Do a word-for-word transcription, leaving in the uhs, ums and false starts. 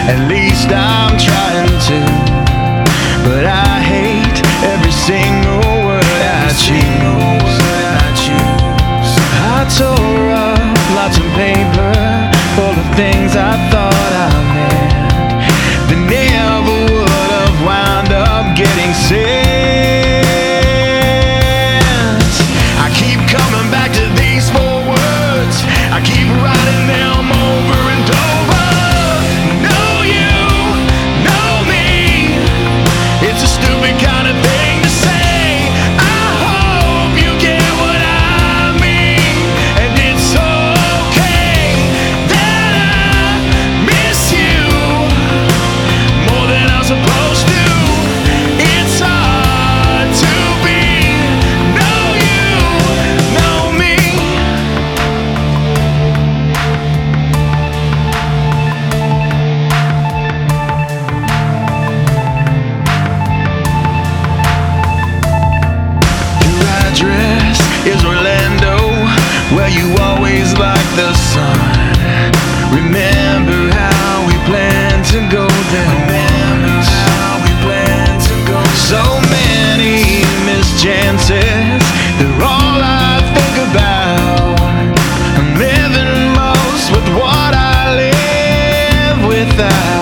At least I'm trying to. But I hate every single word I choose. I tore up lots of paper full of things I thought I meant that never would have wound up getting sent. I keep coming back to these four words. I keep writing them over and over. Know you, know me. It's a stupid kind of thing to say. I hope you get what I mean. And it's okay that I miss you more than I'm supposed to. It's hard to be. Know you, know me. Your address is Orlando, where you always like the sun. Remember how we planned to go there. Remember how we planned to go. So many missed chances, they're all I think about. I'm living most with what I live without.